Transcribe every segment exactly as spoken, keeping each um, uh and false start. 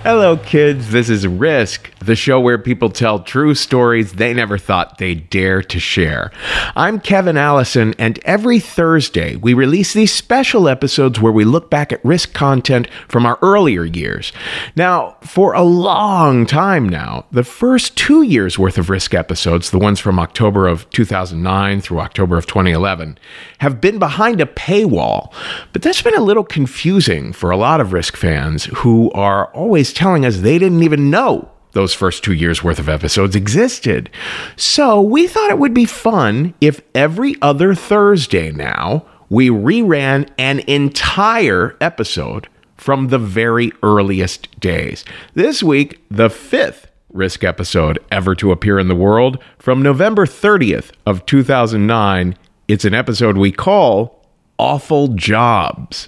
Hello, kids. This is Risk, the show where people tell true stories they never thought they'd dare to share. I'm Kevin Allison, and every Thursday we release these special episodes where we look back at Risk content from our earlier years. Now, for a long time now, the first two years worth of Risk episodes, the ones from October of two thousand nine through October of twenty eleven, have been behind a paywall. But that's been a little confusing for a lot of Risk fans who are always telling us they didn't even know those first two years worth of episodes existed. So we thought it would be fun if every other Thursday now we reran an entire episode from the very earliest days. This week, the fifth Risk episode ever to appear in the world, from November thirtieth of two thousand nine. It's an episode we call Awful Jobs.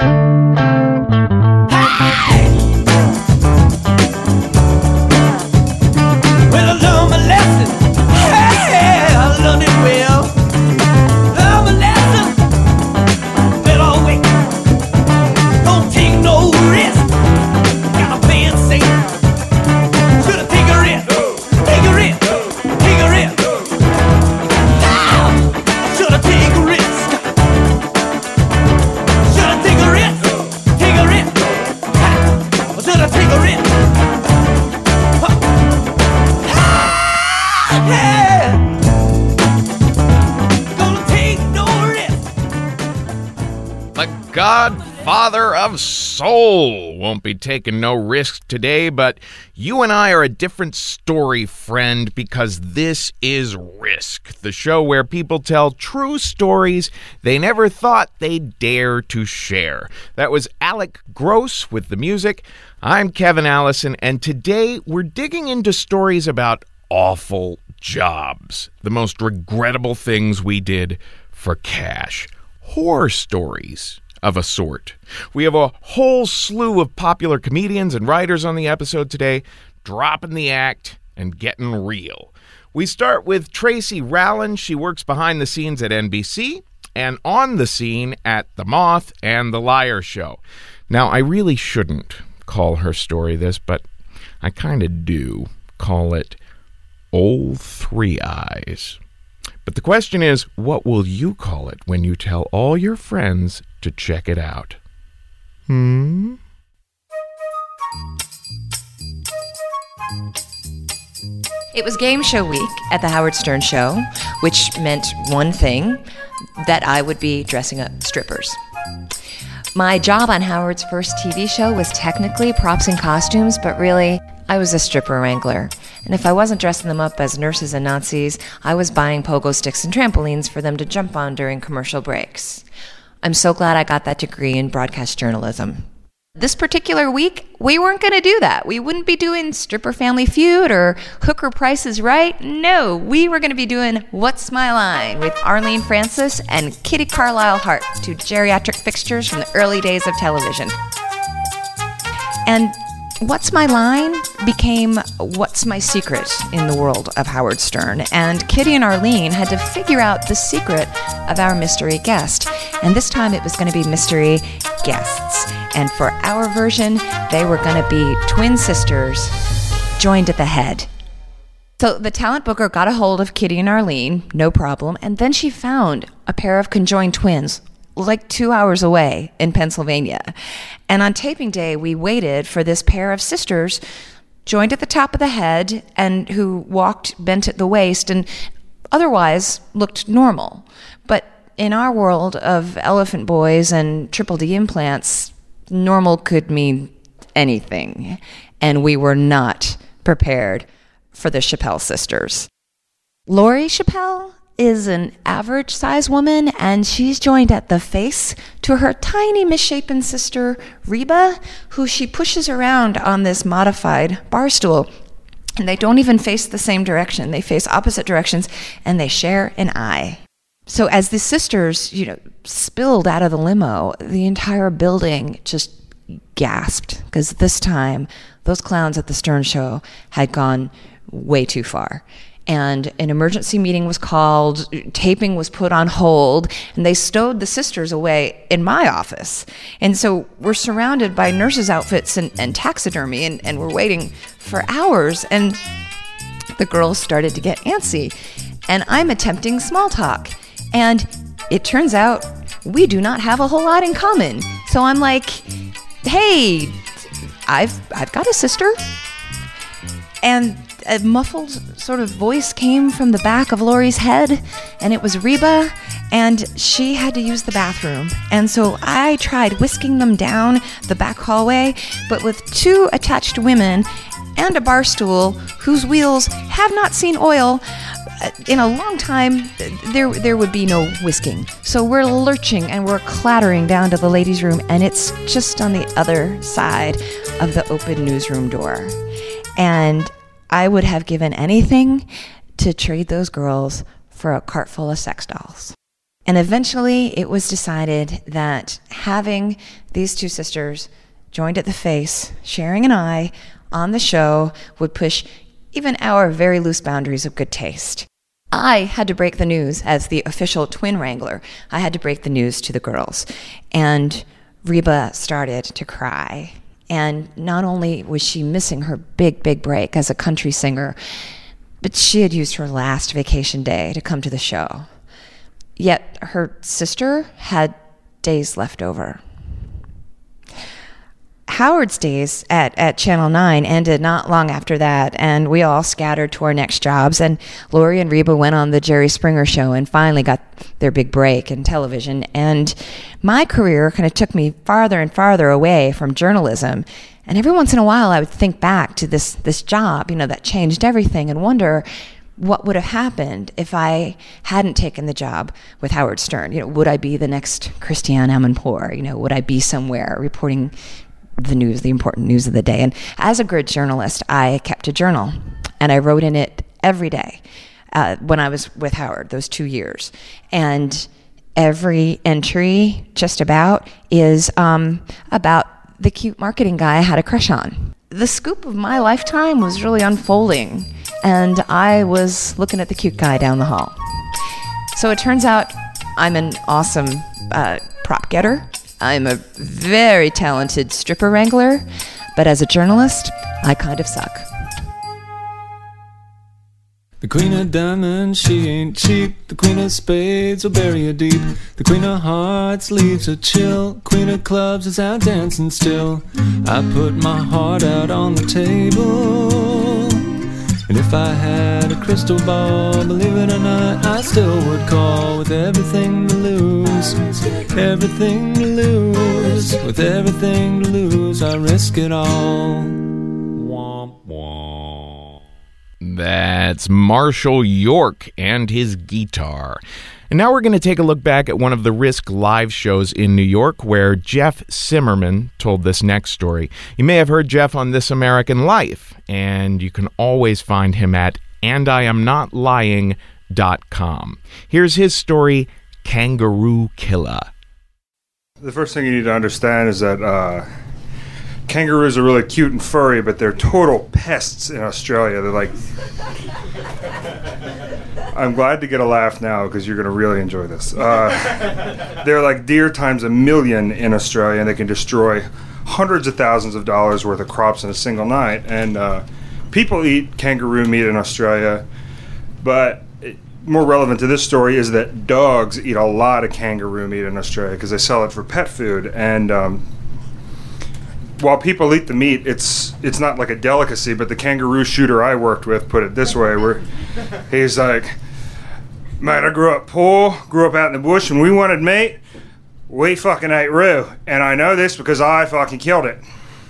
Godfather of Soul won't be taking no risks today, but you and I are a different story, friend, because this is Risk, the show where people tell true stories they never thought they'd dare to share. That was Alec Gross with the music. I'm Kevin Allison, and today we're digging into stories about awful jobs, the most regrettable things we did for cash. Horror stories of a sort. We have a whole slew of popular comedians and writers on the episode today, dropping the act and getting real. We start with Tracy Rowland. She works behind the scenes at N B C and on the scene at The Moth and The Liar Show. Now, I really shouldn't call her story this, but I kind of do call it Old Three Eyes. But the question is, what will you call it when you tell all your friends to check it out? Hmm? It was game show week at the Howard Stern Show, which meant one thing, that I would be dressing up strippers. My job on Howard's first T V show was technically props and costumes, but really, I was a stripper wrangler. And if I wasn't dressing them up as nurses and Nazis, I was buying pogo sticks and trampolines for them to jump on during commercial breaks. I'm so glad I got that degree in broadcast journalism. This particular week, we weren't going to do that. We wouldn't be doing Stripper Family Feud or Hooker Price is Right. No, we were going to be doing What's My Line with Arlene Francis and Kitty Carlisle Hart, two geriatric fixtures from the early days of television. And What's My Line became What's My Secret in the world of Howard Stern, and Kitty and Arlene had to figure out the secret of our mystery guest. And this time it was going to be mystery guests. And for our version, they were going to be twin sisters joined at the head. So the talent booker got a hold of Kitty and Arlene, no problem, and then she found a pair of conjoined twins like two hours away in Pennsylvania. And on taping day, we waited for this pair of sisters joined at the top of the head and who walked bent at the waist and otherwise looked normal. But in our world of elephant boys and triple D implants, normal could mean anything. And we were not prepared for the Chappelle sisters. Lori Chappelle is an average-sized woman, and she's joined at the face to her tiny misshapen sister, Reba, who she pushes around on this modified bar stool. And they don't even face the same direction. They face opposite directions, and they share an eye. So as the sisters, you know, spilled out of the limo, the entire building just gasped, because this time, those clowns at the Stern Show had gone way too far. And an emergency meeting was called, taping was put on hold, and they stowed the sisters away in my office. And so we're surrounded by nurses' outfits and, and taxidermy, and, and we're waiting for hours. And the girls started to get antsy, and I'm attempting small talk. And it turns out we do not have a whole lot in common. So I'm like, hey, I've I've got a sister. And a muffled sort of voice came from the back of Lori's head, and it was Reba, and she had to use the bathroom. And so I tried whisking them down the back hallway, but with two attached women and a bar stool whose wheels have not seen oil in a long time, there there would be no whisking. So we're lurching and we're clattering down to the ladies' room, and it's just on the other side of the open newsroom door. And I would have given anything to trade those girls for a cart full of sex dolls. And eventually it was decided that having these two sisters joined at the face, sharing an eye on the show, would push even our very loose boundaries of good taste. I had to break the news as the official twin wrangler. I had to break the news to the girls. And Reba started to cry. And not only was she missing her big, big break as a country singer, but she had used her last vacation day to come to the show. Yet her sister had days left over. Howard's days at, at Channel nine ended not long after that, and we all scattered to our next jobs, and Lori and Reba went on the Jerry Springer Show and finally got their big break in television. And my career kind of took me farther and farther away from journalism. And every once in a while I would think back to this this job, you know, that changed everything, and wonder what would have happened if I hadn't taken the job with Howard Stern. You know, would I be the next Christiane Amanpour? You know, would I be somewhere reporting the news, the important news of the day? And as a good journalist, I kept a journal, and I wrote in it every day uh, when I was with Howard, those two years. And every entry, just about, is um, about the cute marketing guy I had a crush on. The scoop of my lifetime was really unfolding, and I was looking at the cute guy down the hall. So it turns out I'm an awesome uh, prop getter. I'm a very talented stripper wrangler, but as a journalist, I kind of suck. The queen of diamonds, she ain't cheap. The queen of spades will bury you deep. The queen of hearts leaves a chill. Queen of clubs is out dancing still. I put my heart out on the table, and if I had a crystal ball, believe it or not, I still would call. With everything to lose, everything to lose, with everything to lose, I risk it all. Womp womp. That's Marshall York and his guitar. And now we're going to take a look back at one of the Risk live shows in New York, where Jeff Zimmerman told this next story. You may have heard Jeff on This American Life, and you can always find him at and I am not lying dot com. Here's his story, Kangaroo Killer. The first thing you need to understand is that uh, kangaroos are really cute and furry, but they're total pests in Australia. They're like... I'm glad to get a laugh now because you're going to really enjoy this. Uh, they're like deer times a million in Australia, and they can destroy hundreds of thousands of dollars worth of crops in a single night. And uh, people eat kangaroo meat in Australia, but it, more relevant to this story is that dogs eat a lot of kangaroo meat in Australia because they sell it for pet food. And um, while people eat the meat, it's it's not like a delicacy, but the kangaroo shooter I worked with put it this way, where he's like, "Mate, I grew up poor, grew up out in the bush, and we wanted meat, we fucking ate roo. And I know this because I fucking killed it."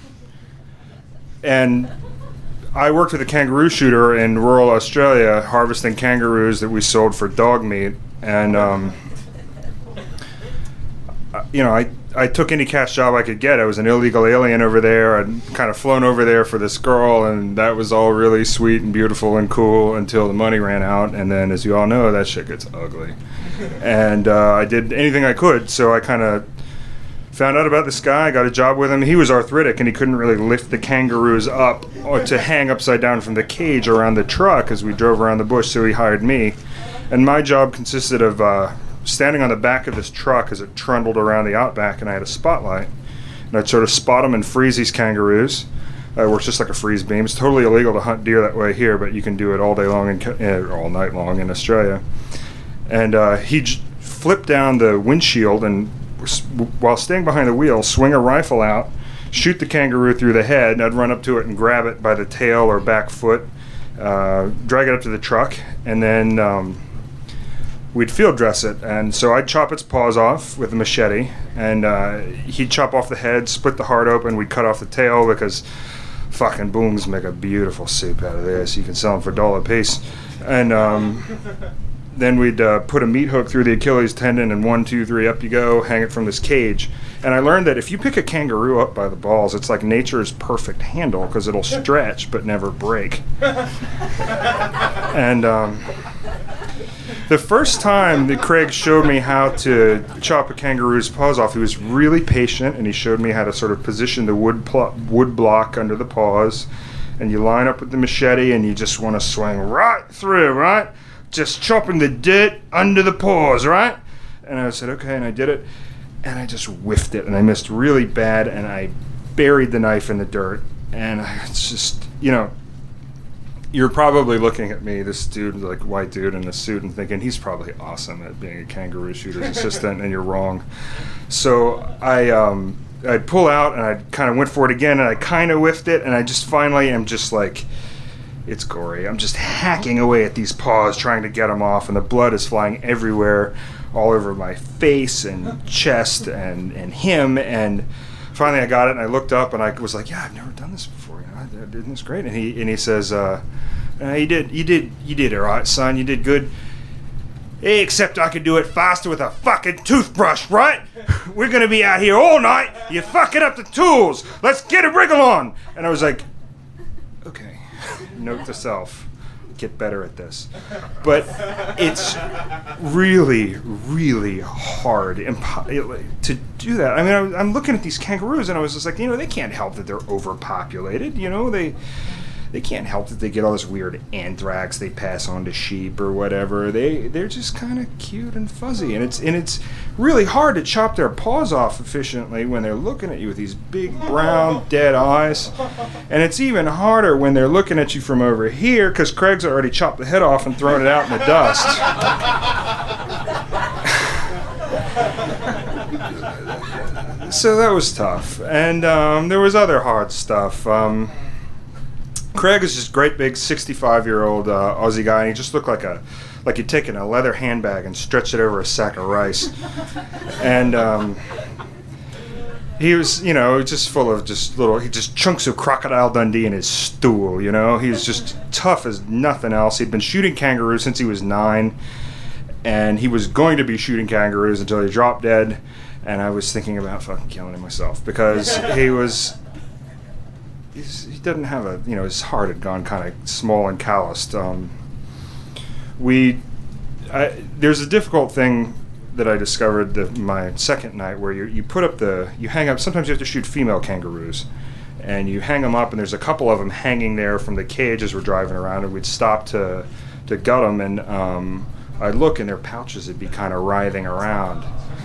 And I worked with a kangaroo shooter in rural Australia, harvesting kangaroos that we sold for dog meat. And, um, you know, I... I took any cash job I could get. I was an illegal alien over there. I'd kind of flown over there for this girl, and that was all really sweet and beautiful and cool until the money ran out. And then, as you all know, that shit gets ugly. And uh, I did anything I could, so I kind of Found out about this guy, got a job with him. He was arthritic and he couldn't really lift the kangaroos up or to hang upside down from the cage around the truck as we drove around the bush, so he hired me. And my job consisted of uh, standing on the back of this truck as it trundled around the outback, and I had a spotlight. And I'd sort of spot them and freeze these kangaroos. Uh, it works just like a freeze beam. It's totally illegal to hunt deer that way here, but you can do it all day long and uh, all night long in Australia. And uh, he'd j- flip down the windshield and, while staying behind the wheel, swing a rifle out, shoot the kangaroo through the head, and I'd run up to it and grab it by the tail or back foot, uh, drag it up to the truck, and then um, we'd field dress it. And so I'd chop its paws off with a machete, and uh, he'd chop off the head, split the heart open, we'd cut off the tail because fucking booms make a beautiful soup out of this. You can sell them for a dollar a piece. And um, then we'd uh, put a meat hook through the Achilles tendon, and one, two, three, up you go, hang it from this cage. And I learned that if you pick a kangaroo up by the balls, it's like nature's perfect handle because it'll stretch but never break. And um, the first time that Craig showed me how to chop a kangaroo's paws off, he was really patient, and he showed me how to sort of position the wood pl- wood block under the paws. And you line up with the machete, and you just want to swing right through, right? Just chopping the dirt under the paws, right? And I said, okay, and I did it, and I just whiffed it, and I missed really bad, and I buried the knife in the dirt, and it's just, you know, you're probably looking at me, this dude, like white dude in a suit, and thinking he's probably awesome at being a kangaroo shooter's assistant, and you're wrong. So I, um, I'd pull out, and I kind of went for it again, and I kind of whiffed it, and I just finally am just like, it's gory. I'm just hacking away at these paws, trying to get them off, and the blood is flying everywhere, all over my face and chest and, and him. And finally I got it, and I looked up, and I was like, yeah, I've never done this before. You know, I did this great. And he and he says, uh, uh, you did, you did, you did all right, son. You did good. Hey, except I could do it faster with a fucking toothbrush, right? We're going to be out here all night. You're fucking up the tools. Let's get a wriggle on. And I was like, okay. Note to self, get better at this. But it's really, really hard impo- to do that. I mean, I'm looking at these kangaroos, and I was just like, you know, they can't help that they're overpopulated. You know, they they can't help that they get all this weird anthrax they pass on to sheep or whatever. They they're just kind of cute and fuzzy, and it's and it's really hard to chop their paws off efficiently when they're looking at you with these big brown dead eyes. And it's even harder when they're looking at you from over here, because Craig's already chopped the head off and thrown it out in the dust. So that was tough. And um, there was other hard stuff. Um, Craig is this great big sixty-five-year-old uh, Aussie guy, and he just looked like a like you'd taken a leather handbag and stretched it over a sack of rice. And um, he was, you know, just full of just little, he just chunks of Crocodile Dundee in his stool, you know. He was just tough as nothing else. He'd been shooting kangaroos since he was nine, and he was going to be shooting kangaroos until he dropped dead. And I was thinking about fucking killing him myself, because he was, he's, he doesn't have a, you know, his heart had gone kind of small and calloused. Um, we, I, there's a difficult thing that I discovered the, my second night, where you you put up the, you hang up, sometimes you have to shoot female kangaroos, and you hang them up, and there's a couple of them hanging there from the cage as we're driving around, and we'd stop to, to gut them, and um, I'd look, and their pouches would be kind of writhing around.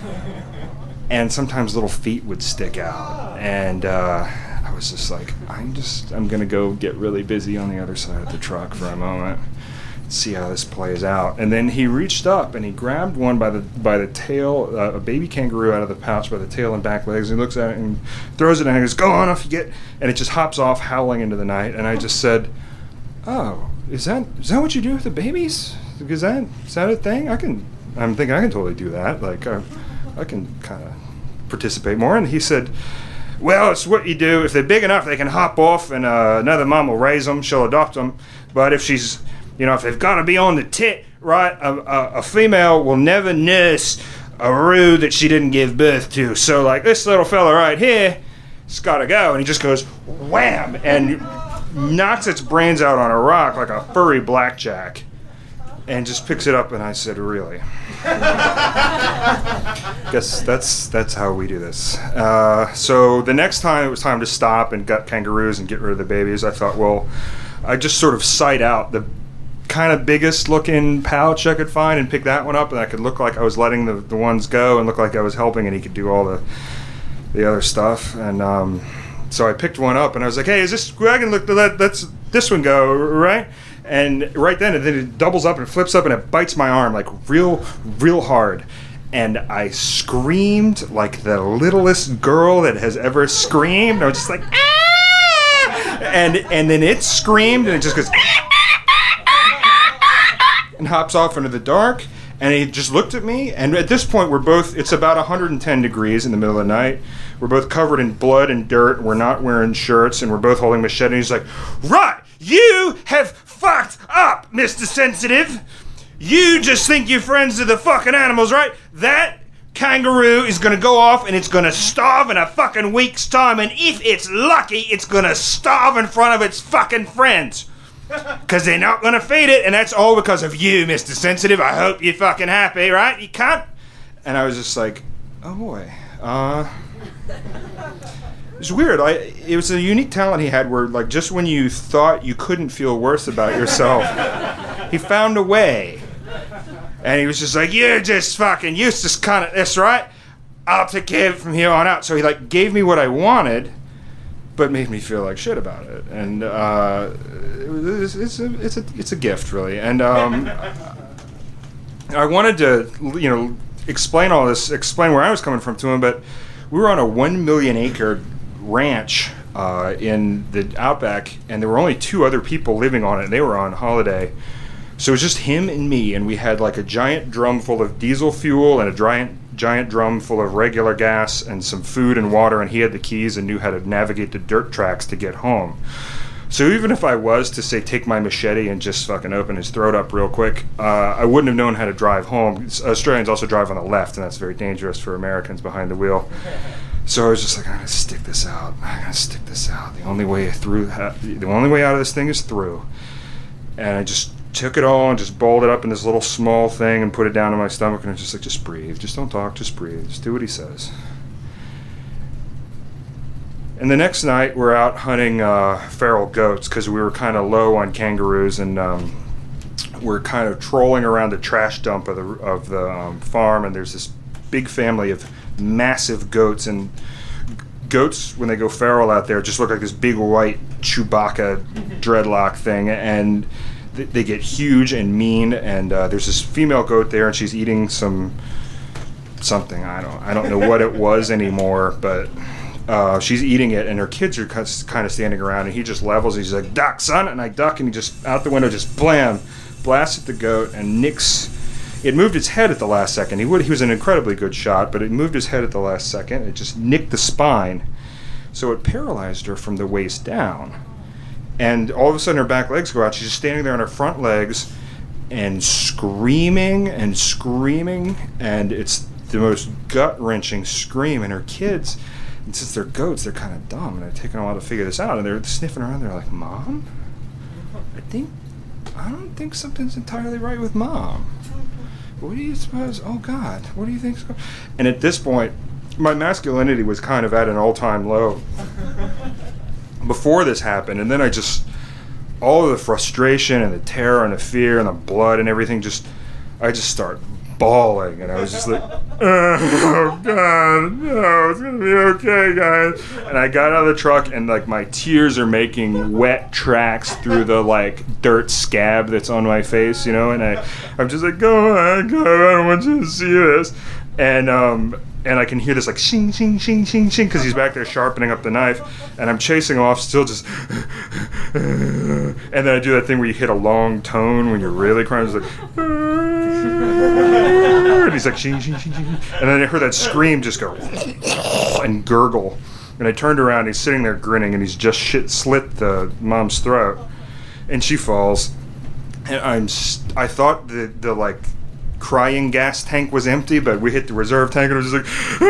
And sometimes little feet would stick out, and uh, I was just like, I'm just, I'm gonna go get really busy on the other side of the truck for a moment, see how this plays out. And then he reached up and he grabbed one by the by the tail, uh, a baby kangaroo out of the pouch by the tail and back legs. And he looks at it and throws it, and he goes, "Go on, off you get!" And it just hops off, howling into the night. And I just said, "Oh, is that is that what you do with the babies? Is that is that a thing? I can, I'm thinking I can totally do that. Like." Uh, I can kind of participate more." And he said, "Well, it's what you do. If they're big enough, they can hop off, and uh, another mom will raise them. She'll adopt them. But if she's, you know, if they've got to be on the tit, right, a, a, a female will never nurse a roo that she didn't give birth to. So, like, this little fella right here, it's got to go." And he just goes, wham, and knocks its brains out on a rock like a furry blackjack, and just picks it up. And I said, "Really?" Got guess that's that's how we do this. Uh, so the next time it was time to stop and gut kangaroos and get rid of the babies, I thought, well, I just sort of sight out the kind of biggest looking pouch I could find and pick that one up, and I could look like I was letting the, the ones go and look like I was helping, and he could do all the the other stuff. And um, so I picked one up, and I was like, hey, is this, I can look, let that's this one go, right? And right then, and then it doubles up and flips up and it bites my arm like real, real hard. And I screamed like the littlest girl that has ever screamed. I was just like, ah! And, and then it screamed and it just goes, and hops off into the dark, and he just looked at me, and at this point we're both, it's about one hundred ten degrees in the middle of the night, we're both covered in blood and dirt, we're not wearing shirts, and we're both holding machete, and he's like, right, you have fucked up, Mister Sensitive. You just think you're friends of the fucking animals, right? That kangaroo is gonna go off and it's gonna starve in a fucking week's time, and if it's lucky, it's gonna starve in front of its fucking friends. Because they're not going to feed it, and that's all because of you, Mister Sensitive. I hope you're fucking happy, right? You cunt? And I was just like, oh boy. Uh, it was weird. I, it was a unique talent he had where, like, just when you thought you couldn't feel worse about yourself, he found a way. And he was just like, you're just fucking useless cunt at this, right? I'll take care of it from here on out. So he, like, gave me what I wanted, but made me feel like shit about it, and uh, it's, it's a it's a it's a gift, really. And um, I wanted to, you know, explain all this, explain where I was coming from to him. But we were on a one million acre ranch uh, in the outback, and there were only two other people living on it. And they were on holiday, so it was just him and me. And we had like a giant drum full of diesel fuel and a giant. giant drum full of regular gas and some food and water, and he had the keys and knew how to navigate the dirt tracks to get home. So even if I was to say take my machete and just fucking open his throat up real quick, uh, I wouldn't have known how to drive home. Australians also drive on the left, and that's very dangerous for Americans behind the wheel. So I was just like, I'm gonna stick this out. I'm gonna stick this out. The only way through, the only way out of this thing is through. And I just took it all and just balled it up in this little small thing and put it down in my stomach, and I was just like, just breathe, just don't talk, just breathe, just do what he says. And the next night we're out hunting uh, feral goats because we were kind of low on kangaroos, and um, we're kind of trolling around the trash dump of the of the um, farm, and there's this big family of massive goats, and goats when they go feral out there just look like this big white Chewbacca dreadlock thing, and they get huge and mean, and uh, there's this female goat there, and she's eating some something. I don't I don't know what it was anymore, but uh, she's eating it, and her kids are kind of standing around, and he just levels. He's like, "Duck, son!" And I duck, and he just out the window just blam, blasts at the goat, and nicks. It moved its head at the last second. He would he was an incredibly good shot, but it moved his head at the last second. It just nicked the spine, so it paralyzed her from the waist down. And all of a sudden her back legs go out. She's just standing there on her front legs and screaming and screaming. And it's the most gut-wrenching scream. And her kids, and since they're goats, they're kind of dumb. And they're taking a while to figure this out. And they're sniffing around. They're like, Mom? I think, I don't think something's entirely right with Mom. What do you suppose? Oh, God. What do you think's going on? And at this point, my masculinity was kind of at an all-time low before this happened, and then I just, all of the frustration and the terror and the fear and the blood and everything, just, I just start bawling, and I was just like, oh God, no, it's gonna be okay, guys. And I got out of the truck, and like my tears are making wet tracks through the like dirt scab that's on my face, you know, and I, I'm just like, go on, go on, I don't want you to see this. And um and I can hear this like shing shing shing shing shing because he's back there sharpening up the knife, and I'm chasing off still just and then I do that thing where you hit a long tone when you're really crying. It's like and he's like shing shing shing shing, and then I heard that scream just go and gurgle, and I turned around, he's sitting there grinning, and he's just shit slit the mom's throat, and she falls, and I'm st- I thought the the like crying gas tank was empty, but we hit the reserve tank, and I was just like,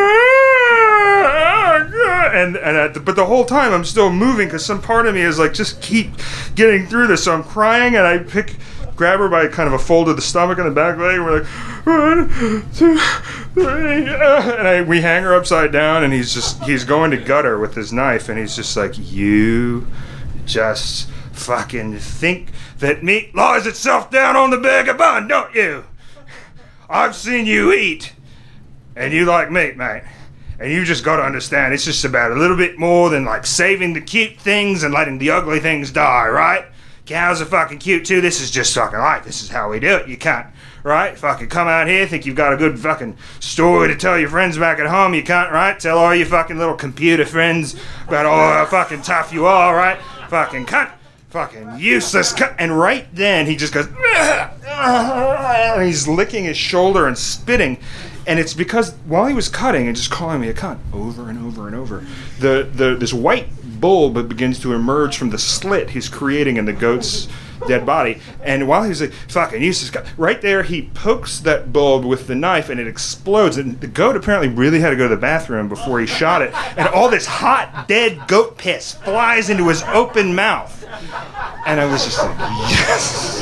ah, and and at the, but the whole time I'm still moving because some part of me is like, just keep getting through this. So I'm crying, and I pick grab her by kind of a fold of the stomach and the back leg, and we're like, one, two, three, uh, and I, we hang her upside down, and he's just, he's going to gut her with his knife, and he's just like, you just fucking think that meat lies itself down on the bag of bun, don't you? I've seen you eat, and you like meat, mate. And you just got to understand, it's just about a little bit more than like saving the cute things and letting the ugly things die, right? Cows are fucking cute too. This is just fucking life. This is how we do it. You can't, right? Fucking come out here, think you've got a good fucking story to tell your friends back at home. You can't, right? Tell all your fucking little computer friends about all how fucking tough you are, right? Fucking cunt. Fucking useless cunt. And right then, he just goes, and he's licking his shoulder and spitting. And it's because while he was cutting and just calling me a cunt over and over and over, the, the this white bulb begins to emerge from the slit he's creating in the goat's dead body. And while he's like, fucking useless cunt, right there he pokes that bulb with the knife and it explodes. And the goat apparently really had to go to the bathroom before he shot it. And all this hot, dead goat piss flies into his open mouth. And I was just like, yes.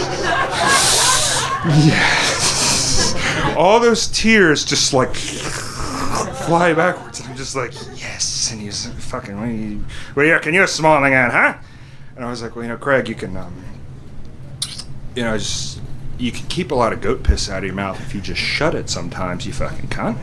Yes. All those tears just like fly backwards, and I'm just like, yes. And he's like, fucking, what are you, what are you, can you a smalling at, huh? And I was like, well, you know, Craig, you can, um, you know, just, you can keep a lot of goat piss out of your mouth if you just shut it sometimes, you fucking cunt.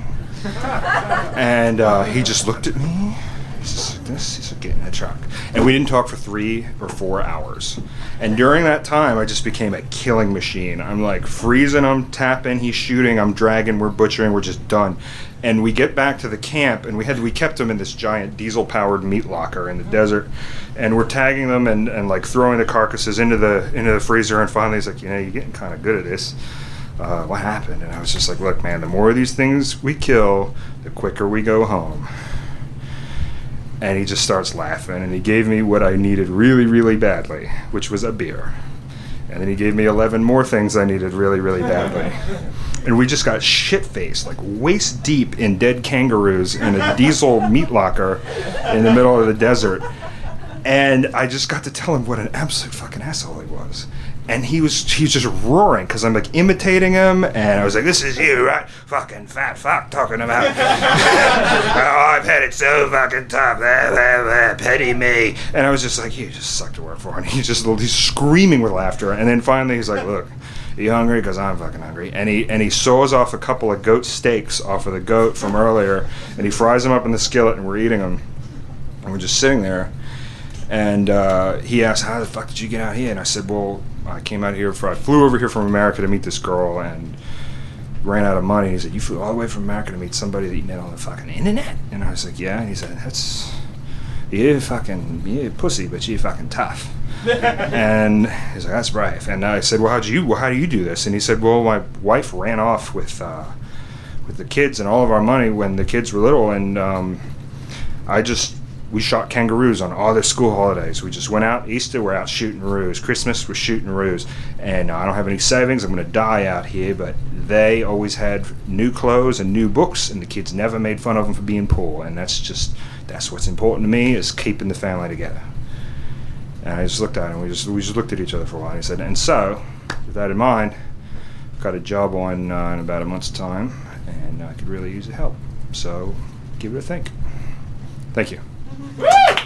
And uh, he just looked at me. He's just like this. He's like, get in the truck. And we didn't talk for three or four hours. And during that time, I just became a killing machine. I'm like freezing him, tapping, he's shooting, I'm dragging, we're butchering, we're just done. And we get back to the camp, and we had we kept them in this giant diesel-powered meat locker in the desert. And we're tagging them and, and like throwing the carcasses into the into the freezer. And finally, he's like, you know, you're getting kind of good at this. Uh, what happened? And I was just like, look, man, the more of these things we kill, the quicker we go home. And he just starts laughing, and he gave me what I needed really, really badly, which was a beer. And then he gave me eleven more things I needed really, really badly. And we just got shit-faced, like waist deep in dead kangaroos in a diesel meat locker in the middle of the desert. And I just got to tell him what an absolute fucking asshole he was. And he was he was just roaring because I'm like imitating him, and I was like, "This is you, right? Fucking fat fuck talking about. Oh, I've had it so fucking tough. Blah, blah, blah, pity me." And I was just like, "You just suck to work for." And he's just he's screaming with laughter. And then finally he's like, "Look, are you hungry? Because I'm fucking hungry." And he and he saws off a couple of goat steaks off of the goat from earlier, and he fries them up in the skillet, and we're eating them, and we're just sitting there. And uh, he asked, "How the fuck did you get out here?" And I said, "Well, I came out here for, I flew over here from America to meet this girl and ran out of money." He said, "You flew all the way from America to meet somebody that you met on the fucking internet?" And I was like, "Yeah." And he said, "That's, you're fucking, you're a pussy, but you're fucking tough." And he's like, "That's brave." And I said, "Well, how'd you, well, how do you do this?" And he said, "Well, my wife ran off with, uh, with the kids and all of our money when the kids were little, and um, I just, we shot kangaroos on all their school holidays. We just went out. Easter, we're out shooting roos. Christmas, we're shooting roos. And uh, I don't have any savings. I'm going to die out here. But they always had new clothes and new books, and the kids never made fun of them for being poor. And that's just, that's what's important to me, is keeping the family together." And I just looked at him. We just we just looked at each other for a while. And he said, "And so, with that in mind, I've got a job on uh, in about a month's time, and I could really use the help. So give it a think." Thank you. Woo!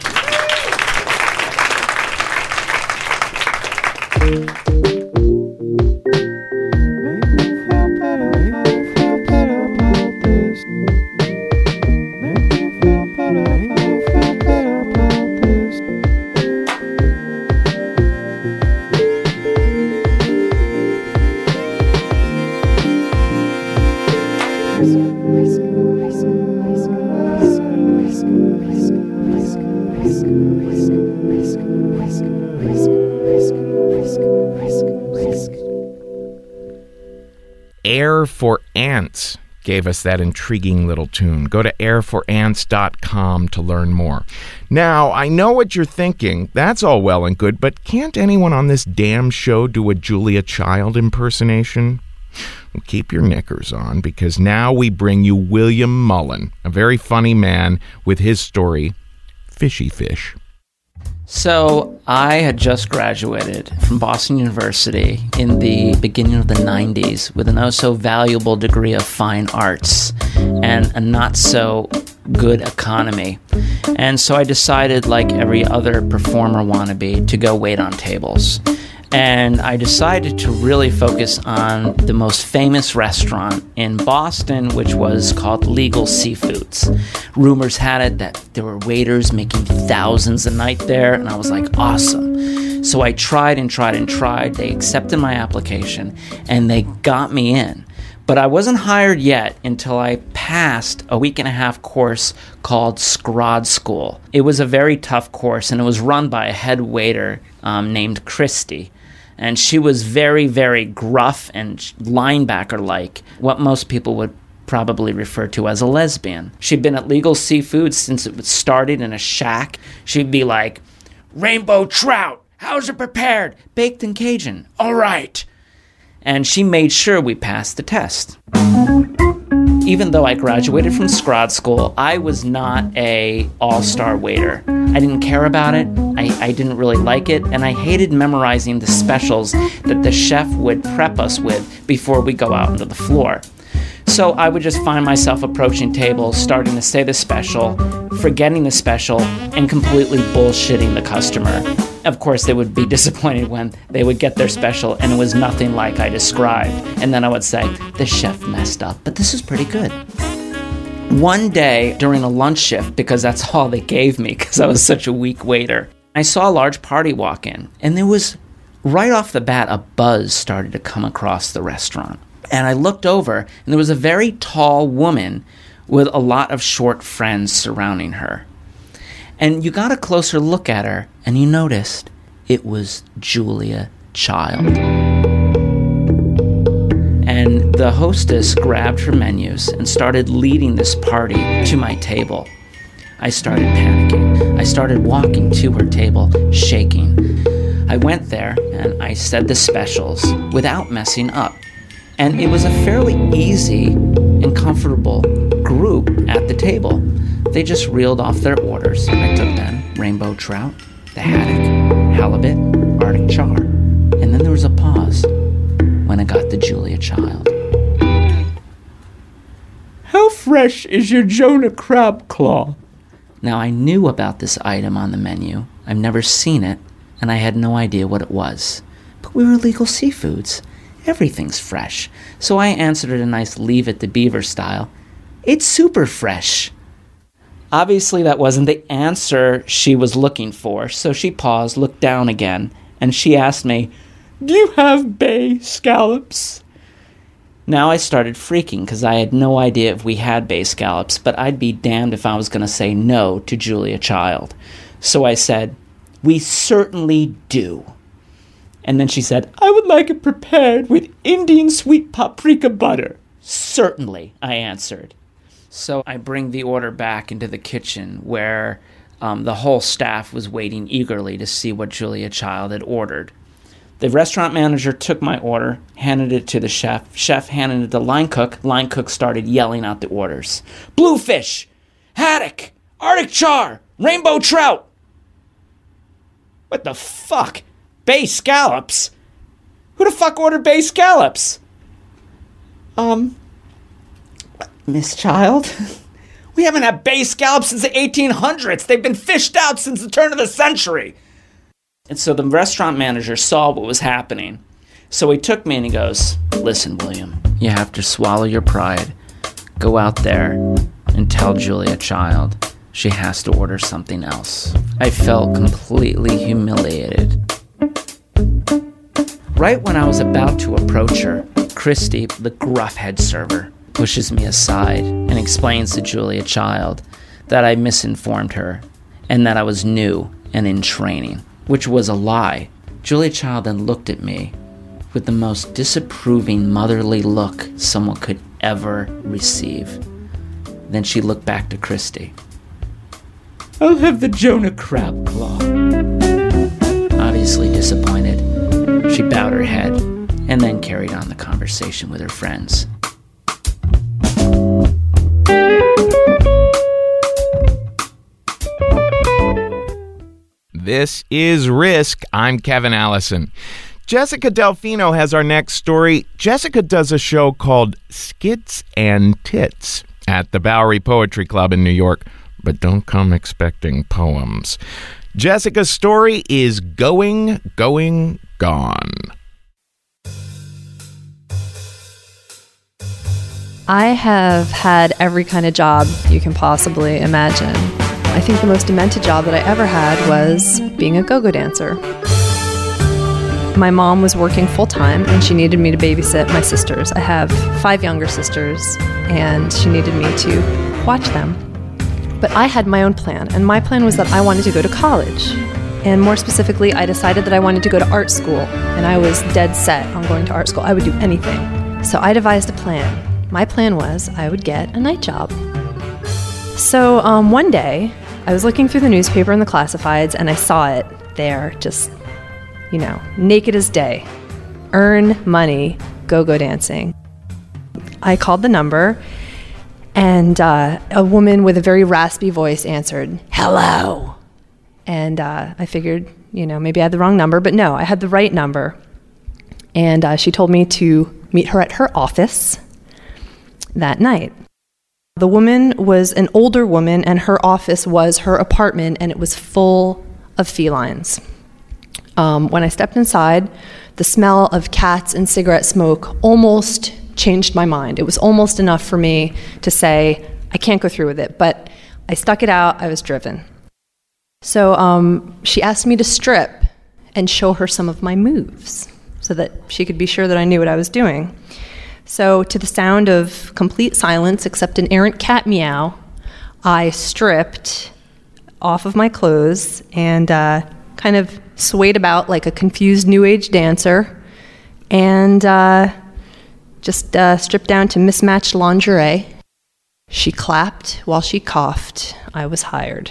Air for Ants gave us that intriguing little tune. Go to air for ants dot com to learn more. Now, I know what you're thinking. That's all well and good, but can't anyone on this damn show do a Julia Child impersonation? Well, keep your knickers on, because now we bring you William Mullen, a very funny man, with his story, Fishy Fish. So I had just graduated from Boston University in the beginning of the nineties with an oh-so-valuable degree of fine arts and a not-so-good economy. And so I decided, like every other performer wannabe, to go wait on tables. And I decided to really focus on the most famous restaurant in Boston, which was called Legal Seafoods. Rumors had it that there were waiters making thousands a night there, and I was like, awesome. So I tried and tried and tried. They accepted my application, and they got me in. But I wasn't hired yet until I passed a week and a half course called Scrod School. It was a very tough course, and it was run by a head waiter um, named Christy. And she was very, very gruff and linebacker-like, what most people would probably refer to as a lesbian. She'd been at Legal Seafood since it started in a shack. She'd be like, rainbow trout, how's it prepared? Baked in Cajun, all right. And she made sure we passed the test. Even though I graduated from Scrod School, I was not a all-star waiter. I didn't care about it, I, I didn't really like it, and I hated memorizing the specials that the chef would prep us with before we go out into the floor. So I would just find myself approaching tables, starting to say the special, forgetting the special, and completely bullshitting the customer. Of course, they would be disappointed when they would get their special and it was nothing like I described. And then I would say, the chef messed up, but this is pretty good. One day during a lunch shift, because that's all they gave me because I was such a weak waiter, I saw a large party walk in, and there was, right off the bat, a buzz started to come across the restaurant. And I looked over, and there was a very tall woman with a lot of short friends surrounding her. And you got a closer look at her, and you noticed it was Julia Child. And the hostess grabbed her menus and started leading this party to my table. I started panicking. I started walking to her table, shaking. I went there, and I said the specials without messing up. And it was a fairly easy and comfortable group at the table. They just reeled off their orders. I took them, rainbow trout, the haddock, halibut, Arctic char. And then there was a pause when I got the Julia Child. How fresh is your Jonah crab claw? Now, I knew about this item on the menu. I've never seen it, and I had no idea what it was. But we were Legal Seafoods. Everything's fresh. So I answered it a nice Leave It to Beaver style. It's super fresh. Obviously, that wasn't the answer she was looking for, so she paused, looked down again, and she asked me, do you have bay scallops? Now I started freaking because I had no idea if we had bay scallops, but I'd be damned if I was going to say no to Julia Child. So I said, we certainly do. And then she said, I would like it prepared with Indian sweet paprika butter. Certainly, I answered. So I bring the order back into the kitchen where um, the whole staff was waiting eagerly to see what Julia Child had ordered. The restaurant manager took my order, handed it to the chef. Chef handed it to the line cook. Line cook started yelling out the orders. Bluefish, haddock, Arctic char, rainbow trout. What the fuck? Bay scallops? Who the fuck ordered bay scallops? Um, Miss Child? We haven't had bay scallops since the eighteen hundreds. They've been fished out since the turn of the century. And so the restaurant manager saw what was happening. So he took me and he goes, listen, William, you have to swallow your pride. Go out there and tell Julia Child she has to order something else. I felt completely humiliated. Right when I was about to approach her, Christy, the gruff head server, pushes me aside and explains to Julia Child that I misinformed her and that I was new and in training, which was a lie. Julia Child then looked at me with the most disapproving motherly look someone could ever receive. Then she looked back to Christy. I'll have the Jonah crab claw. Obviously disappointed, she bowed her head and then carried on the conversation with her friends. This is Risk. I'm Kevin Allison. Jessica Delfino has our next story. Jessica does a show called Skits and Tits at the Bowery Poetry Club in New York, but don't come expecting poems. Jessica's story is Going, Going, Gone. I have had every kind of job you can possibly imagine. I think the most demented job that I ever had was being a go-go dancer. My mom was working full-time and she needed me to babysit my sisters. I have five younger sisters and she needed me to watch them. But I had my own plan, and my plan was that I wanted to go to college. And more specifically, I decided that I wanted to go to art school, and I was dead set on going to art school. I would do anything. So I devised a plan. My plan was I would get a night job. So um, one day, I was looking through the newspaper and the classifieds, and I saw it there, just, you know, naked as day. Earn money, go-go dancing. I called the number, and uh, a woman with a very raspy voice answered, "Hello." And uh, I figured, you know, maybe I had the wrong number, but no, I had the right number. And uh, she told me to meet her at her office that night. The woman was an older woman, and her office was her apartment, and it was full of felines. Um, when I stepped inside, the smell of cats and cigarette smoke almost changed my mind. It was almost enough for me to say, I can't go through with it, but I stuck it out. I was driven. So um, she asked me to strip and show her some of my moves so that she could be sure that I knew what I was doing. So to the sound of complete silence except an errant cat meow, I stripped off of my clothes and uh, kind of swayed about like a confused New Age dancer and uh, just uh, stripped down to mismatched lingerie. She clapped while she coughed. I was hired.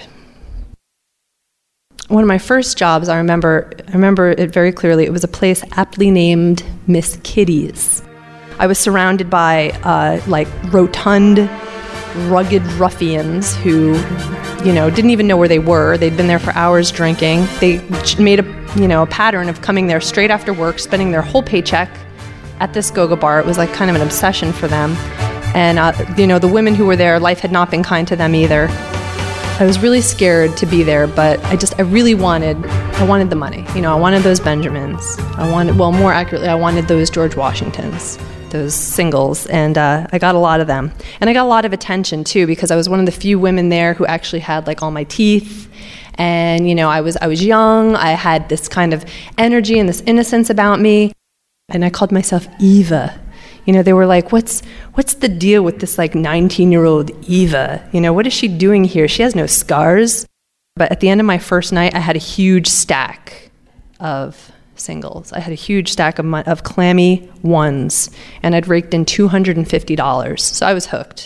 One of my first jobs, I remember, I remember it very clearly. It was a place aptly named Miss Kitty's. I was surrounded by uh, like rotund, rugged ruffians who, you know, didn't even know where they were. They'd been there for hours drinking. They made a, you know, a pattern of coming there straight after work, spending their whole paycheck at this go-go bar. It was like kind of an obsession for them. And, uh, you know, the women who were there, life had not been kind to them either. I was really scared to be there, but I just, I really wanted, I wanted the money. You know, I wanted those Benjamins. I wanted, well, more accurately, I wanted those George Washingtons, those singles, and uh, I got a lot of them. And I got a lot of attention, too, because I was one of the few women there who actually had, like, all my teeth. And, you know, I was, I was young. I had this kind of energy and this innocence about me. And I called myself Eva. You know, they were like, what's what's the deal with this, like, nineteen-year-old Eva? You know, what is she doing here? She has no scars. But at the end of my first night, I had a huge stack of singles. I had a huge stack of, my, of clammy ones, and I'd raked in two hundred fifty dollars. So I was hooked.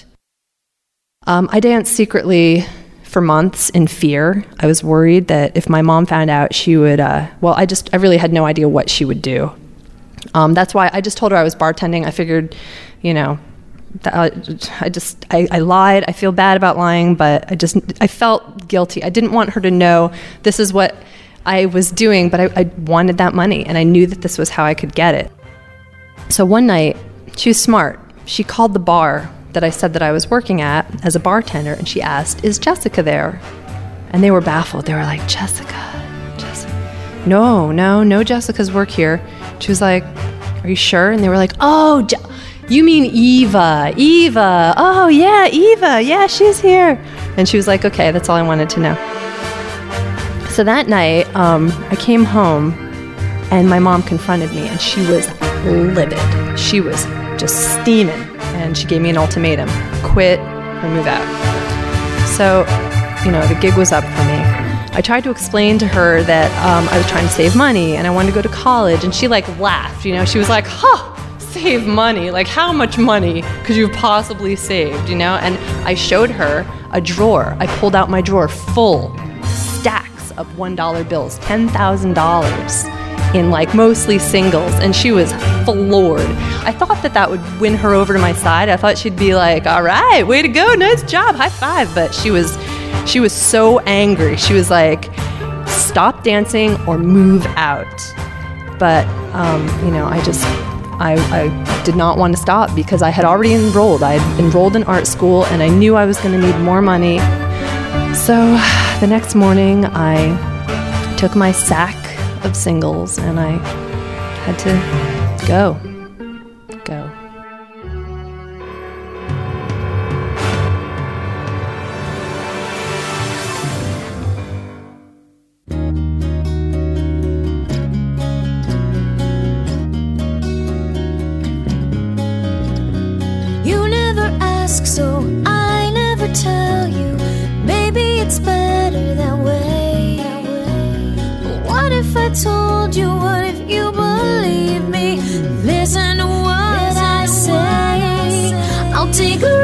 Um, I danced secretly for months in fear. I was worried that if my mom found out, she would, uh, well, I just, I really had no idea what she would do. Um, that's why I just told her I was bartending. I figured, you know, that I, I just, I, I lied. I feel bad about lying, but I just, I felt guilty. I didn't want her to know this is what I was doing, but I, I wanted that money, and I knew that this was how I could get it. So one night, she was smart. She called the bar that I said that I was working at as a bartender, and she asked, "Is Jessica there?" And they were baffled. They were like, Jessica, Jessica. No, no, no Jessica's work here. She was like, "Are you sure?" And they were like, "Oh, Je- you mean Eva, Eva. Oh, yeah, Eva. Yeah, she's here." And she was like, "Okay, that's all I wanted to know." So that night, um, I came home, and my mom confronted me, and she was livid. She was just steaming, and she gave me an ultimatum: quit or move out. So, you know, the gig was up for me. I tried to explain to her that um, I was trying to save money and I wanted to go to college, and she like laughed, you know, she was like, huh, save money? Like, how much money could you have possibly saved, you know? And I showed her a drawer. I pulled out my drawer full, stacks of one dollar bills, ten thousand dollars in like mostly singles, and she was floored. I thought that that would win her over to my side. I thought she'd be like, all right, way to go, nice job, high five. But she was She was so angry. She was like, stop dancing or move out. But, um, you know, I just, I, I did not want to stop because I had already enrolled. I had enrolled in art school and I knew I was going to need more money. So the next morning I took my sack of singles and I had to go, go. So I never tell you, maybe it's better that way. But what if I told you, what if you believe me? Listen to what I say. I'll take a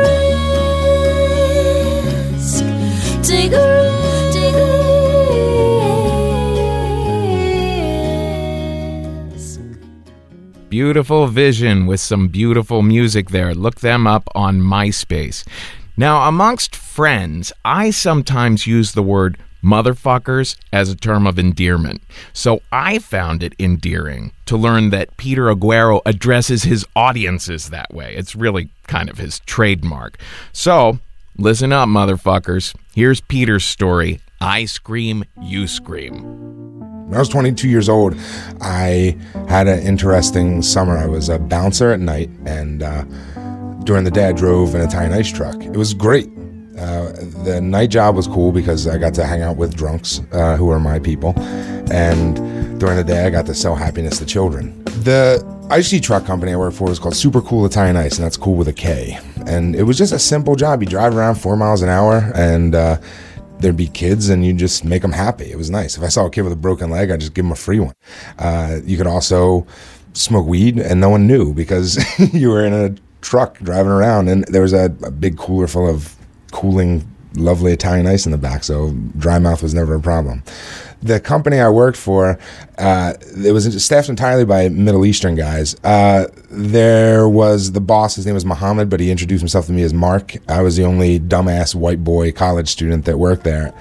risk, take a risk, take a risk. Beautiful vision with some beautiful music there. Look them up on MySpace. Now, amongst friends, I sometimes use the word motherfuckers as a term of endearment. So I found it endearing to learn that Peter Aguero addresses his audiences that way. It's really kind of his trademark. So, listen up, motherfuckers. Here's Peter's story. I scream, you scream. When I was twenty-two years old, I had an interesting summer. I was a bouncer at night, and uh, during the day I drove an Italian ice truck. It was great. Uh, the night job was cool because I got to hang out with drunks uh, who are my people, and during the day I got to sell happiness to children. The icy truck company I worked for was called Super Cool Italian Ice, and that's cool with a K. And it was just a simple job. You drive around four miles an hour, and uh, there'd be kids and you just make them happy. It was nice. If I saw a kid with a broken leg, I'd just give them a free one. Uh, you could also smoke weed and no one knew because you were in a truck driving around and there was a, a big cooler full of cooling, lovely Italian ice in the back. So dry mouth was never a problem. The company I worked for, uh, it was staffed entirely by Middle Eastern guys. Uh, there was the boss, his name was Mohammed, but he introduced himself to me as Mark. I was the only dumbass white boy college student that worked there.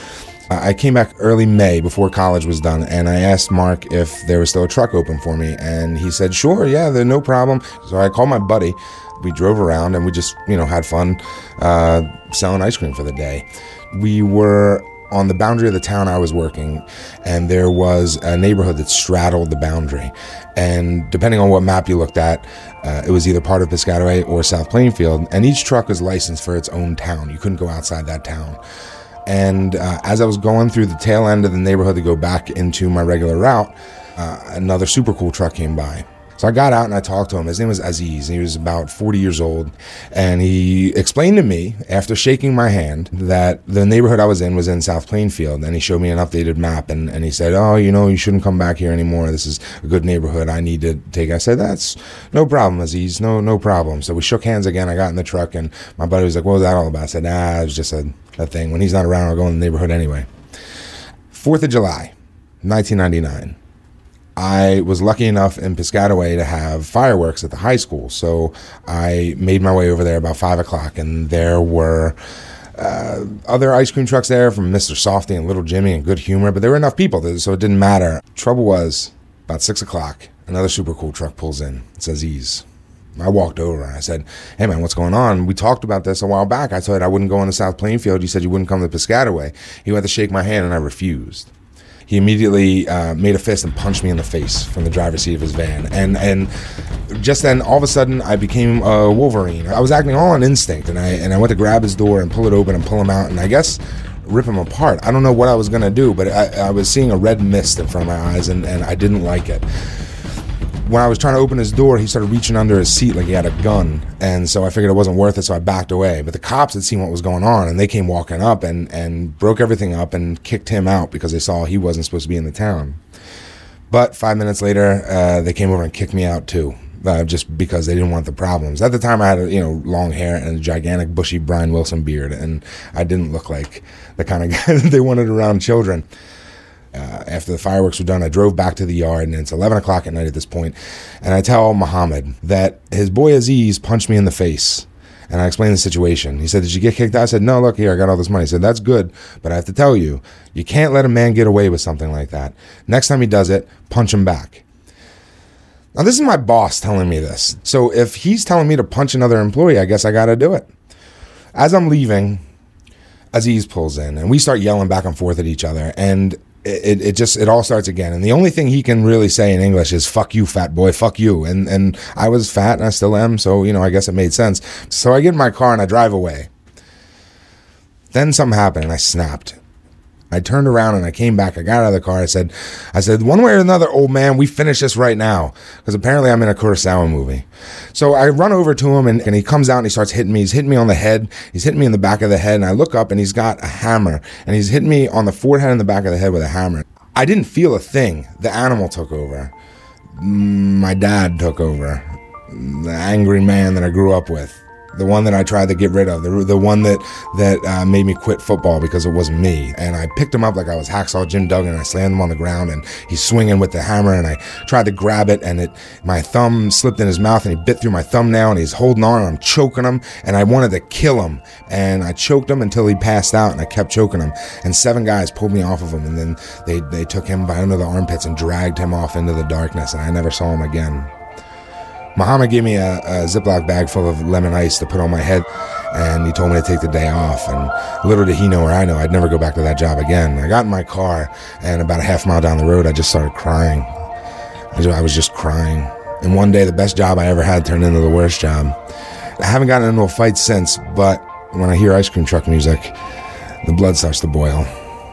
Uh, I came back early May before college was done, and I asked Mark if there was still a truck open for me, and he said, sure, yeah, there's no problem. So I called my buddy. We drove around, and we just, you know, had fun uh, selling ice cream for the day. We were on the boundary of the town I was working, and there was a neighborhood that straddled the boundary. And depending on what map you looked at, uh, it was either part of Piscataway or South Plainfield, and each truck was licensed for its own town. You couldn't go outside that town. And uh, as I was going through the tail end of the neighborhood to go back into my regular route, uh, another super cool truck came by. So I got out and I talked to him. His name was Aziz, and he was about forty years old. And he explained to me, after shaking my hand, that the neighborhood I was in was in South Plainfield. And he showed me an updated map, and, and he said, oh, you know, you shouldn't come back here anymore. This is a good neighborhood. I need to take it. I said, that's no problem, Aziz, no no problem. So we shook hands again. I got in the truck, and my buddy was like, what was that all about? I said, nah, it was just a, a thing. When he's not around, I'll go in the neighborhood anyway. fourth of July, nineteen ninety-nine. I was lucky enough in Piscataway to have fireworks at the high school, so I made my way over there about five o'clock, and there were uh, other ice cream trucks there from Mister Softy and Little Jimmy and Good Humor, but there were enough people, so it didn't matter. Trouble was, about six o'clock, another super cool truck pulls in. It says Aziz. I walked over and I said, hey man, what's going on? We talked about this a while back. I told you I wouldn't go into South Plainfield. You said you wouldn't come to Piscataway. He went to shake my hand and I refused. He immediately uh, made a fist and punched me in the face from the driver's seat of his van. And and just then, all of a sudden, I became a Wolverine. I was acting all on instinct, and I and I went to grab his door and pull it open and pull him out, and I guess rip him apart. I don't know what I was going to do, but I, I was seeing a red mist in front of my eyes, and, and I didn't like it. When I was trying to open his door, he started reaching under his seat like he had a gun. And so I figured it wasn't worth it, so I backed away. But the cops had seen what was going on, and they came walking up and, and broke everything up and kicked him out because they saw he wasn't supposed to be in the town. But five minutes later, uh, they came over and kicked me out too, uh, just because they didn't want the problems. At the time, I had you know long hair and a gigantic, bushy Brian Wilson beard, and I didn't look like the kind of guy that they wanted around children. Uh, after the fireworks were done, I drove back to the yard, and it's eleven o'clock at night at this point, and I tell Mohammed that his boy Aziz punched me in the face, And I explained the situation. He said, did you get kicked out? I said, no, look here, I got all this money. He said, that's good, but I have to tell you, you can't let a man get away with something like that. Next time he does it, punch him back. Now, this is my boss telling me this. So if he's telling me to punch another employee, I guess I got to do it. As I'm leaving, Aziz pulls in, and we start yelling back and forth at each other, and it, it just, it all starts again. And the only thing he can really say in English is, fuck you, fat boy, fuck you. And, and I was fat, and I still am, so, you know, I guess it made sense. So I get in my car, and I drive away. Then something happened, and I snapped. I turned around and I came back. I got out of the car. I said, I said, one way or another, old man, we finish this right now. Because apparently I'm in a Kurosawa movie. So I run over to him and, and he comes out and he starts hitting me. He's hitting me on the head. He's hitting me in the back of the head. And I look up and he's got a hammer. And he's hitting me on the forehead and the back of the head with a hammer. I didn't feel a thing. The animal took over. My dad took over. The angry man that I grew up with. The one that I tried to get rid of, the the one that that uh, made me quit football because it wasn't me. And I picked him up like I was Hacksaw Jim Duggan, and I slammed him on the ground, and he's swinging with the hammer, and I tried to grab it, and it my thumb slipped in his mouth, and he bit through my thumbnail, and he's holding on, and I'm choking him, and I wanted to kill him, and I choked him until he passed out, and I kept choking him, and seven guys pulled me off of him, and then they, they took him by under the armpits and dragged him off into the darkness, and I never saw him again. Muhammad gave me a, a Ziploc bag full of lemon ice to put on my head, and he told me to take the day off. And little did he know or I know, I'd never go back to that job again. I got in my car, and about a half mile down the road, I just started crying. I, just, I was just crying. And one day, the best job I ever had turned into the worst job. I haven't gotten into a fight since, but when I hear ice cream truck music, the blood starts to boil.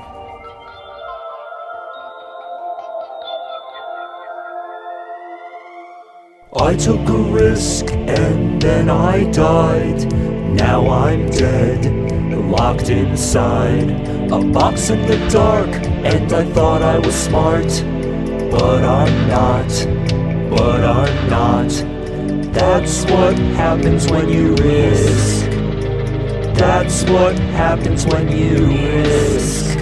I took a risk and then I died. Now I'm dead, locked inside a box in the dark, and I thought I was smart, but I'm not, but I'm not. That's what happens when you risk. That's what happens when you risk.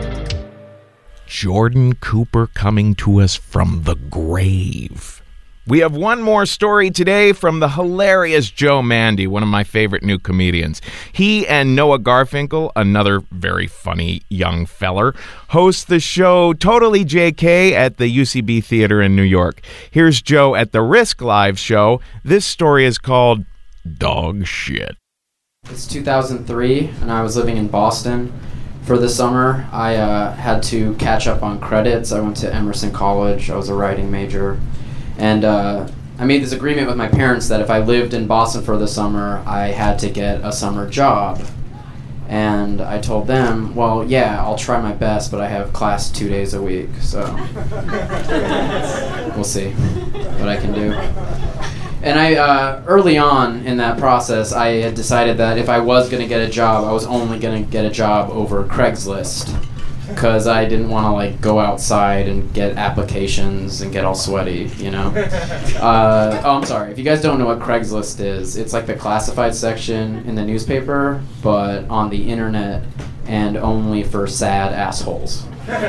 Jordan Cooper coming to us from the grave. We have one more story today from the hilarious Joe Mande, one of my favorite new comedians. He and Noah Garfinkel, another very funny young feller, host the show Totally J K at the U C B Theater in New York. Here's Joe at the Risk Live show. This story is called Dog Shit. It's two thousand three, and I was living in Boston. For the summer, I uh, had to catch up on credits. I went to Emerson College. I was a writing major. And uh, I made this agreement with my parents that if I lived in Boston for the summer, I had to get a summer job. And I told them, well, yeah, I'll try my best, but I have class two days a week, so we'll see what I can do. And I, uh, early on in that process, I had decided that if I was going to get a job, I was only going to get a job over Craigslist. Because I didn't want to like go outside and get applications and get all sweaty, you know. Uh, oh, I'm sorry. If you guys don't know what Craigslist is, it's like the classified section in the newspaper, but on the internet and only for sad assholes.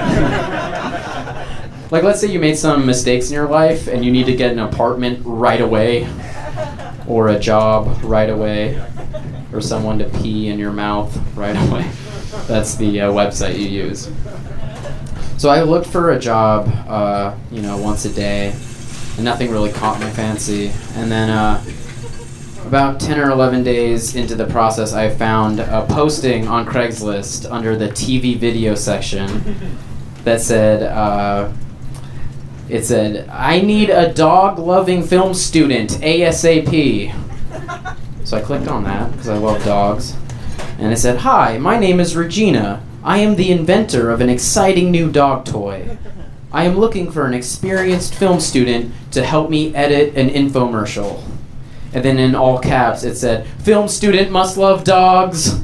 Like, let's say you made some mistakes in your life and you need to get an apartment right away, or a job right away, or someone to pee in your mouth right away. That's the uh, website you use. So I looked for a job, uh, you know, once a day, and nothing really caught my fancy. And then uh, about ten or eleven days into the process, I found a posting on Craigslist under the T V video section that said, uh, it said, I need a dog-loving film student, ASAP. So I clicked on that, because I love dogs. And it said, hi, my name is Regina. I am the inventor of an exciting new dog toy. I am looking for an experienced film student to help me edit an infomercial. And then in all caps it said, film student must love dogs.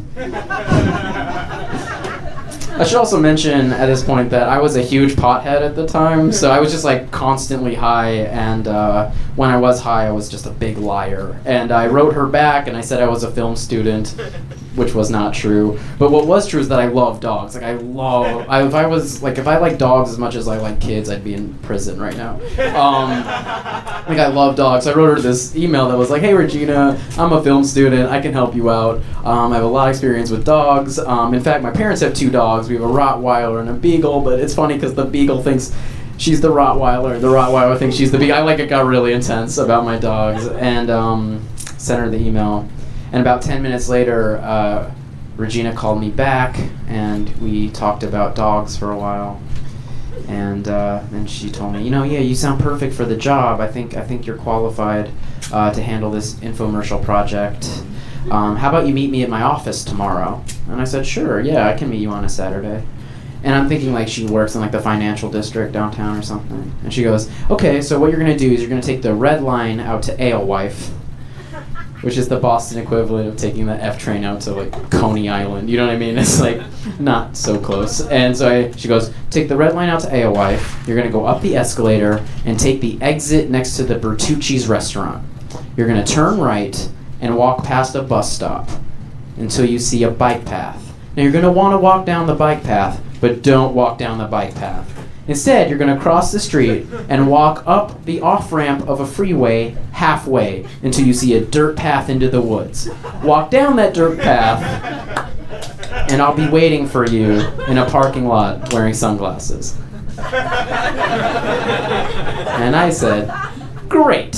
I should also mention at this point that I was a huge pothead at the time, so I was just like constantly high, and uh, when I was high I was just a big liar. And I wrote her back and I said I was a film student. which was not true. But what was true is that I love dogs. Like I love. I, if I was like, if I like dogs as much as I like kids, I'd be in prison right now. Um, like I love dogs. I wrote her this email that was like, "Hey Regina, I'm a film student. I can help you out. Um, I have a lot of experience with dogs. Um, in fact, my parents have two dogs. We have a Rottweiler and a Beagle. But it's funny because the Beagle thinks she's the Rottweiler. The Rottweiler thinks she's the Beagle. I like it got really intense about my dogs and um, sent her the email. And about ten minutes later, uh, Regina called me back, and we talked about dogs for a while. And uh, then she told me, you know, yeah, you sound perfect for the job. I think I think you're qualified uh, to handle this infomercial project. Um, how about you meet me at my office tomorrow? And I said, sure, yeah, I can meet you on a Saturday. And I'm thinking like she works in like the financial district downtown or something. And she goes, okay, so what you're going to do is you're going to take the red line out to Alewife, which is the Boston equivalent of taking the F train out to like Coney Island. You know what I mean? It's like not so close. And so I, she goes, take the red line out to Alewife. You're going to go up the escalator and take the exit next to the Bertucci's restaurant. You're going to turn right and walk past a bus stop until you see a bike path. Now you're going to want to walk down the bike path, but don't walk down the bike path. Instead, you're going to cross the street and walk up the off-ramp of a freeway halfway until you see a dirt path into the woods. Walk down that dirt path, and I'll be waiting for you in a parking lot wearing sunglasses. And I said, great.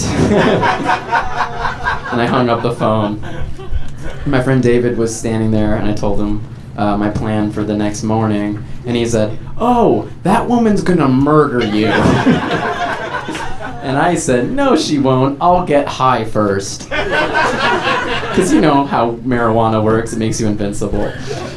And I hung up the phone. My friend David was standing there, and I told him Uh, my plan for the next morning, and he said, oh, that woman's gonna murder you. And I said, no she won't, I'll get high first. Because you know how marijuana works, it makes you invincible.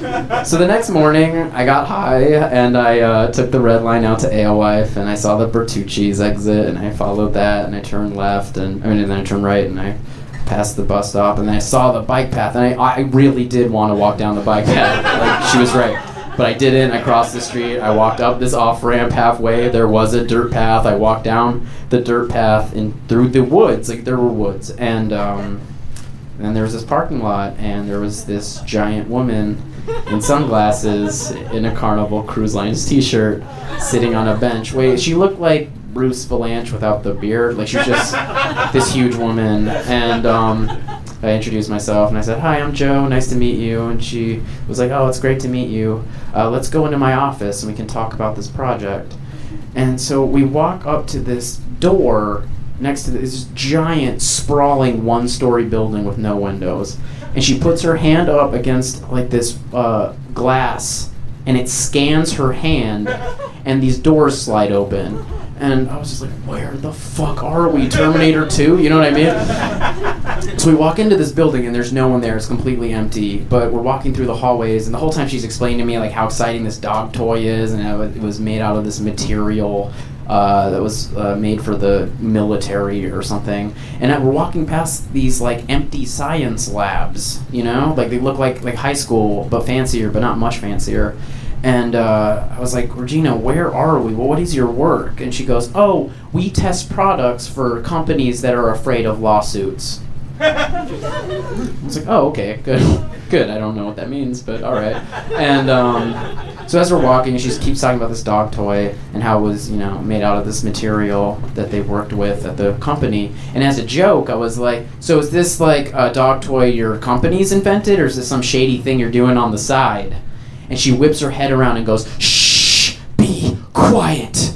So the next morning, I got high, and I uh, took the red line out to Alewife, and I saw the Bertucci's exit, and I followed that, and I turned left, and I mean, and then I turned right, and I past the bus stop, and then I saw the bike path, and I, I really did want to walk down the bike path. Like, she was right. But I didn't. I crossed the street. I walked up this off-ramp halfway. There was a dirt path. I walked down the dirt path and through the woods. Like, there were woods. And, um, and then there was this parking lot, and there was this giant woman in sunglasses in a Carnival Cruise Lines t-shirt sitting on a bench. Wait, she looked like Bruce Valanche without the beard. Like, she was just this huge woman. And um, I introduced myself, and I said, hi, I'm Joe. Nice to meet you. And she was like, oh, it's great to meet you. Uh, let's go into my office, and we can talk about this project. And so we walk up to this door next to this giant, sprawling one-story building with no windows. And she puts her hand up against, like, this uh, glass, and it scans her hand, and these doors slide open. And I was just like, where the fuck are we? Terminator two? You know what I mean? So we walk into this building, and there's no one there. It's completely empty. But we're walking through the hallways, and the whole time she's explaining to me like how exciting this dog toy is, and how it was made out of this material uh, that was uh, made for the military or something. And we're walking past these like empty science labs, you know? Like they look like, like high school, but fancier, but not much fancier. And uh, I was like, Regina, where are we? Well, what is your work? And she goes, oh, we test products for companies that are afraid of lawsuits. I was like, oh, okay, good. Good, I don't know what that means, but all right. And um, so as we're walking, she keeps talking about this dog toy and how it was, you know, made out of this material that they worked with at the company. And as a joke, I was like, so is this like a dog toy your company's invented, or is this some shady thing you're doing on the side? And she whips her head around and goes, shh, be quiet.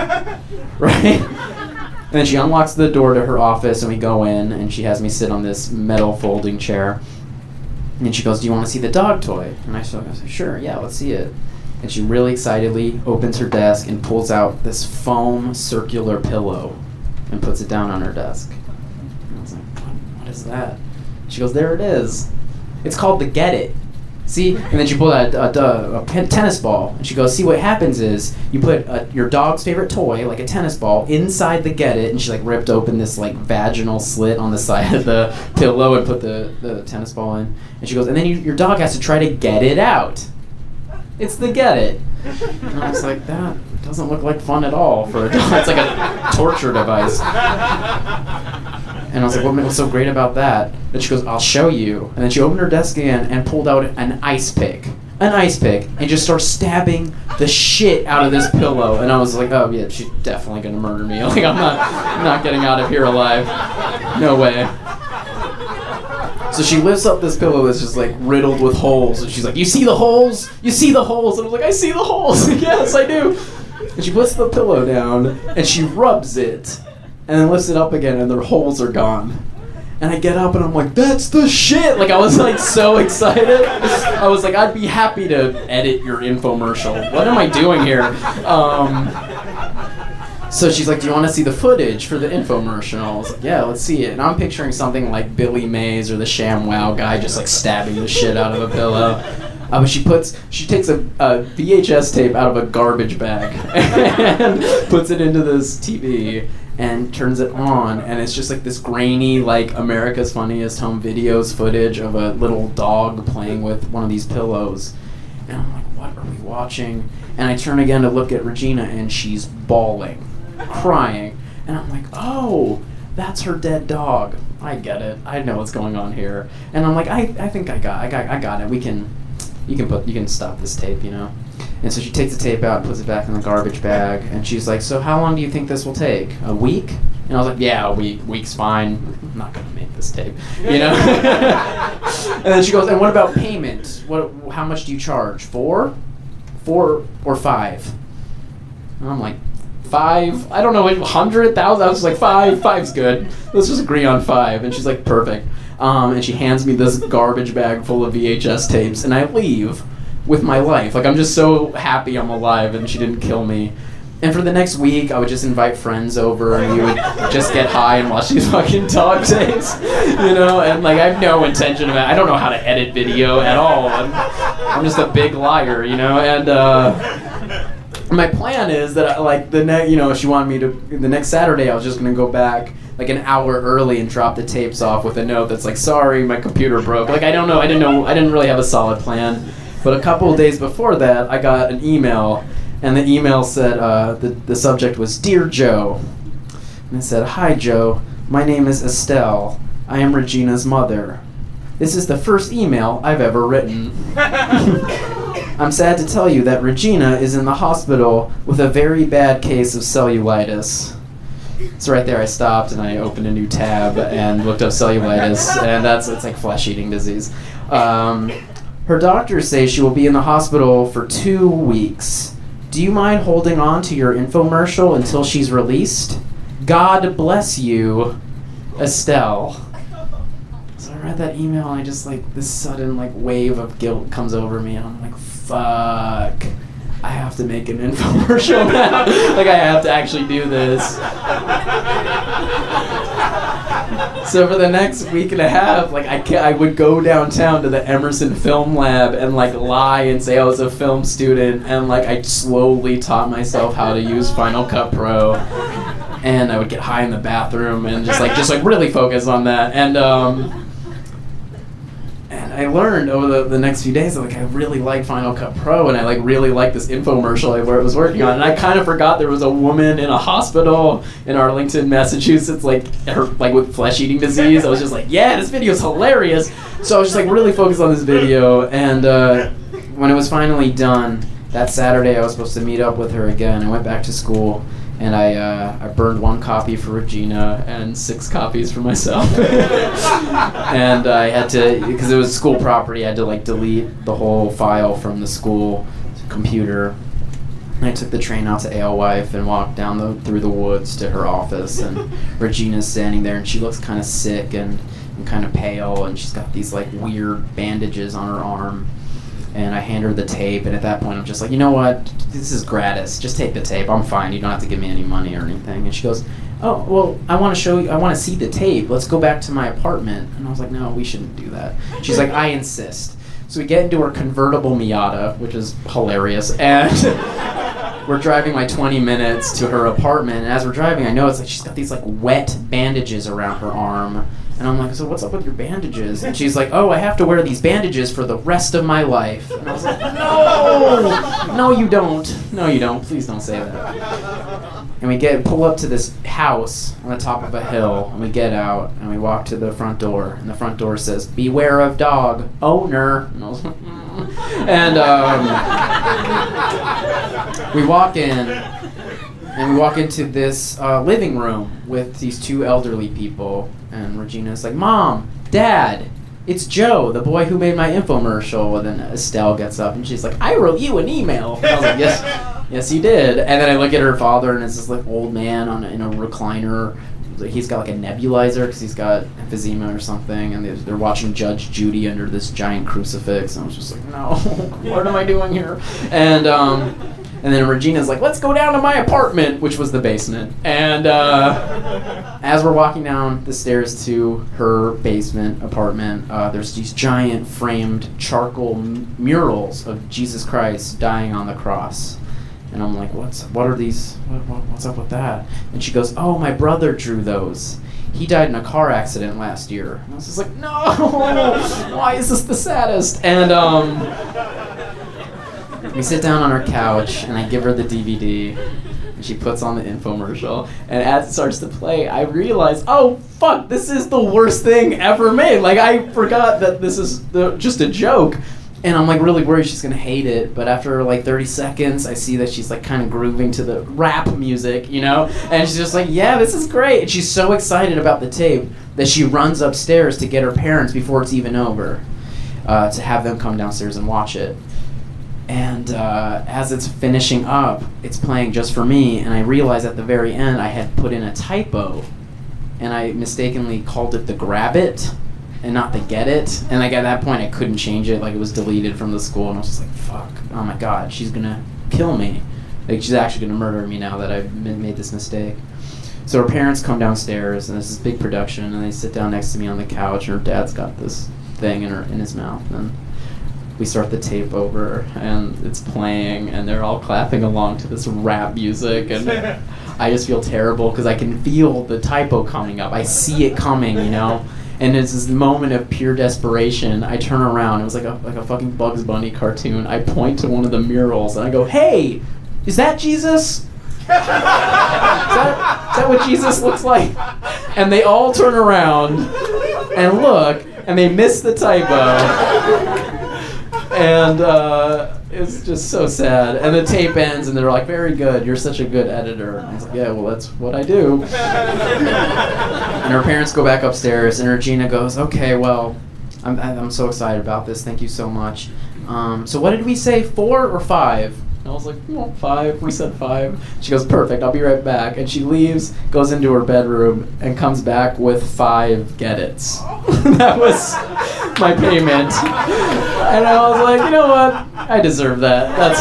Right? And then she unlocks the door to her office, and we go in, and she has me sit on this metal folding chair. And then she goes, do you want to see the dog toy? And I said, sure, yeah, let's see it. And she really excitedly opens her desk and pulls out this foam circular pillow and puts it down on her desk. And I was like, what, what is that? She goes, there it is. It's called the Get It. See? And then she pulled out a, a, a, a tennis ball, and she goes, see, what happens is you put a, your dog's favorite toy, like a tennis ball, inside the Get It, and she like ripped open this like vaginal slit on the side of the pillow and put the, the tennis ball in. And she goes, and then you, your dog has to try to get it out. It's the Get It. And I was like, that doesn't look like fun at all for a dog. It's like a torture device. And I was like, what what's so great about that? And she goes, I'll show you. And then she opened her desk again and pulled out an ice pick. An ice pick. And just started stabbing the shit out of this pillow. And I was like, oh yeah, she's definitely going to murder me. Like, I'm not, I'm not getting out of here alive. No way. So she lifts up this pillow that's just like riddled with holes. And she's like, you see the holes? You see the holes? And I was like, I see the holes. Yes, I do. And she puts the pillow down and she rubs it. And then lifts it up again and the holes are gone. And I get up and I'm like, that's the shit! Like, I was like so excited. I was like, I'd be happy to edit your infomercial. What am I doing here? Um, so she's like, do you want to see the footage for the infomercial? I was like, yeah, let's see it. And I'm picturing something like Billy Mays or the ShamWow guy just like stabbing the shit out of a pillow. Uh, but she puts, she takes a, a V H S tape out of a garbage bag and puts it into this T V and turns it on, and it's just like this grainy, like America's Funniest Home Videos footage of a little dog playing with one of these pillows. And I'm like, what are we watching? And I turn again to look at Regina, and she's bawling, crying. And I'm like, oh, that's her dead dog. I get it. I know what's going on here. And I'm like, I, I think I got, I got, I got it. We can, you can put, you can stop this tape, you know. And so she takes the tape out and puts it back in the garbage bag. And she's like, so how long do you think this will take? A week? And I was like, yeah, a week. Week's fine. I'm not going to make this tape. You know? And then she goes, and what about payment? What? How much do you charge? Four? Four or five? And I'm like, five? I don't know, a hundred thousand? I was like, five. Five's good. Let's just agree on five. And she's like, perfect. Um, and she hands me this garbage bag full of V H S tapes. And I leave with my life. Like, I'm just so happy I'm alive and she didn't kill me. And for the next week, I would just invite friends over and we would just get high and watch these fucking dog tapes, you know? And, like, I have no intention of it. I don't know how to edit video at all. I'm, I'm just a big liar, you know? And, uh... my plan is that, like, the next, you know, she wanted me to, the next Saturday, I was just going to go back, like, an hour early and drop the tapes off with a note that's like, sorry, my computer broke. Like, I don't know, I didn't know, I didn't really have a solid plan. But a couple of days before that, I got an email, and the email said, uh, the, the subject was, Dear Joe. And it said, Hi, Joe. My name is Estelle. I am Regina's mother. This is the first email I've ever written. I'm sad to tell you that Regina is in the hospital with a very bad case of cellulitis. So right there I stopped and I opened a new tab and looked up cellulitis, and that's it's like flesh-eating disease. Um, her doctors say she will be in the hospital for two weeks. Do you mind holding on to your infomercial until she's released? God bless you, Estelle. So I read that email and I just like, this sudden like wave of guilt comes over me and I'm like, fuck. I have to make an infomercial now. Like, I have to actually do this. So for the next week and a half, like, I ca- I would go downtown to the Emerson Film Lab and, like, lie and say I was a film student. And, like, I slowly taught myself how to use Final Cut Pro. And I would get high in the bathroom and just, like, just, like, really focus on that. And, um... I learned over the, the next few days that, like, I really like Final Cut Pro, and I like really like this infomercial I was working on, and I kind of forgot there was a woman in a hospital in Arlington, Massachusetts, like her like with flesh-eating disease. I was just like, yeah, this video's hilarious. So I was just like really focused on this video, and uh, when it was finally done that Saturday, I was supposed to meet up with her again. I went back to school. And I uh, I burned one copy for Regina and six copies for myself. And I had to, because it was school property, I had to like delete the whole file from the school computer. And I took the train out to Alewife and walked down the, through the woods to her office. And Regina's standing there, and she looks kind of sick and, and kind of pale, and she's got these like weird bandages on her arm. And I hand her the tape, and at that point I'm just like, you know what, this is gratis, just take the tape, I'm fine, you don't have to give me any money or anything. And she goes, oh, well, I want to show you, I want to see the tape, let's go back to my apartment. And I was like, no, we shouldn't do that. She's like, I insist. So we get into her convertible Miata, which is hilarious, and we're driving like twenty minutes to her apartment, and as we're driving, I know it's like she's got these like wet bandages around her arm. And I'm like, so what's up with your bandages? And she's like, oh, I have to wear these bandages for the rest of my life. And I was like, no! No, you don't. No, you don't. Please don't say that. And we get pull up to this house on the top of a hill, and we get out, and we walk to the front door, and the front door says, "Beware of dog owner." And, I was like, mm. and um, we walk in, and we walk into this uh, living room with these two elderly people, and Regina's like, "Mom, Dad, it's Joe, the boy who made my infomercial." And then Estelle gets up, and she's like, "I wrote you an email." And I was like, "Yes. Yes, you did." And then I look at her father, and it's this like old man on a, in a recliner. He's got like a nebulizer because he's got emphysema or something, and they're, they're watching Judge Judy under this giant crucifix. And I was just like, no, what am I doing here? And um, and then Regina's like, "Let's go down to my apartment," which was the basement. And uh, as we're walking down the stairs to her basement apartment, uh, there's these giant framed charcoal m- murals of Jesus Christ dying on the cross. And I'm like, what's what are these? What, what, what's up with that? And she goes, "Oh, my brother drew those. He died in a car accident last year." And I was just like, no, why is this the saddest? And um, we sit down on her couch, and I give her the D V D, and she puts on the infomercial. And as it starts to play, I realize, oh, fuck, this is the worst thing ever made. Like, I forgot that this is the, just a joke. And I'm like really worried she's gonna hate it, but after like thirty seconds, I see that she's like kind of grooving to the rap music, you know? And she's just like, "Yeah, this is great." And she's so excited about the tape that she runs upstairs to get her parents before it's even over, uh, to have them come downstairs and watch it. And uh, as it's finishing up, it's playing just for me, and I realize at the very end I had put in a typo, and I mistakenly called it the Grab It, and not to Get It. And like at that point I couldn't change it, like it was deleted from the school, and I was just like, fuck, oh my god, she's gonna kill me. Like she's actually gonna murder me now that I've m- made this mistake. So her parents come downstairs, and it's this big production, and they sit down next to me on the couch, and her dad's got this thing in her in his mouth, and we start the tape over, and it's playing, and they're all clapping along to this rap music, and I just feel terrible because I can feel the typo coming up. I see it coming, you know? And it's this moment of pure desperation. I turn around. It was like a like a fucking Bugs Bunny cartoon. I point to one of the murals and I go, "Hey, is that Jesus? is, that, is that what Jesus looks like?" And they all turn around and look, and they miss the typo. And uh, it's just so sad. And the tape ends, and they're like, "Very good. You're such a good editor." And I was like, "Yeah, well, that's what I do." And her parents go back upstairs, and Regina goes, "Okay, well, I'm I'm so excited about this. Thank you so much. Um, so what did we say, four or five?" And I was like, "Well, five. We said five." She goes, "Perfect. I'll be right back." And she leaves, goes into her bedroom, and comes back with five Get It's. That was my payment. And I was like, you know what? I deserve that. That's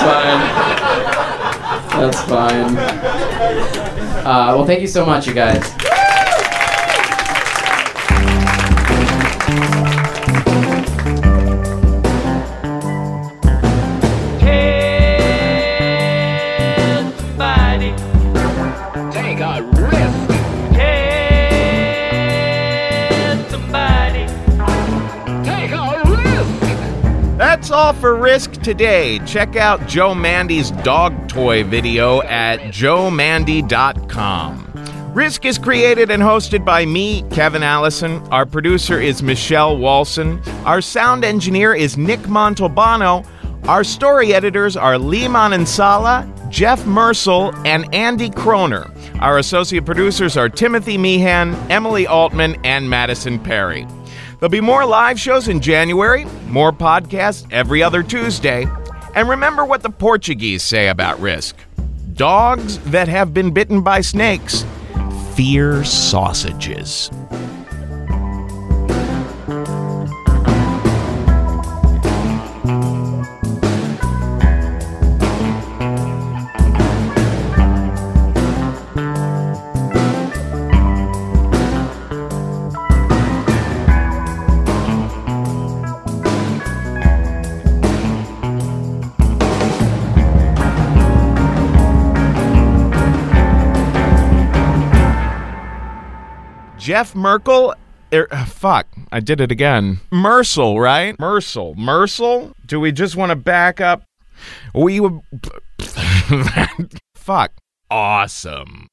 fine. That's fine. Uh, well, thank you so much, you guys. That's all for Risk today. Check out Joe Mandy's dog toy video at joe mandy dot com. Risk is created and hosted by me, Kevin Allison. Our producer is Michelle Walson. Our sound engineer is Nick Montalbano. Our story editors are Lee Manansala, Jeff Mersel, and Andy Kroner. Our associate producers are Timothy Meehan, Emily Altman, and Madison Perry. There'll be more live shows in January, more podcasts every other Tuesday. And remember what the Portuguese say about Risk. Dogs that have been bitten by snakes fear sausages. Jeff Merkel, er, uh, fuck, I did it again. Mersel, right? Mersel, Mersel? Do we just want to back up? We would, fuck, awesome.